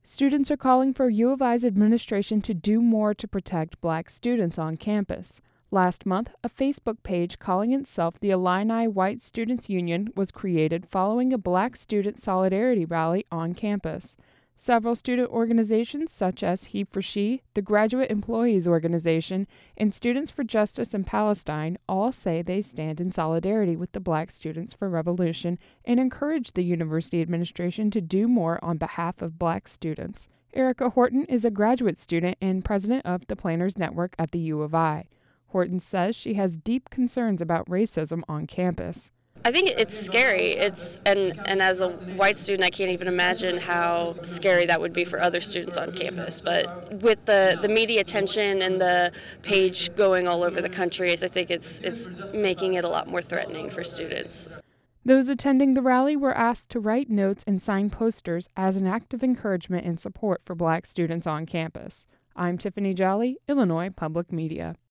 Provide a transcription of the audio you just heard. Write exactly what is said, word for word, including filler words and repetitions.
Students are calling for U of I's administration to do more to protect black students on campus. Last month, a Facebook page calling itself the Illini White Students Union was created following a black student solidarity rally on campus. Several student organizations such as He for She, the Graduate Employees Organization, and Students for Justice in Palestine all say they stand in solidarity with the Black Students for Revolution and encourage the university administration to do more on behalf of black students. Erica Horton is a graduate student and president of the Planners Network at the U of I. Horton says she has deep concerns about racism on campus. I think it's scary. It's and and as a white student, I can't even imagine how scary that would be for other students on campus. But with the, the media attention and the page going all over the country, I think it's it's making it a lot more threatening for students. Those attending the rally were asked to write notes and sign posters as an act of encouragement and support for black students on campus. I'm Tiffany Jolly, Illinois Public Media.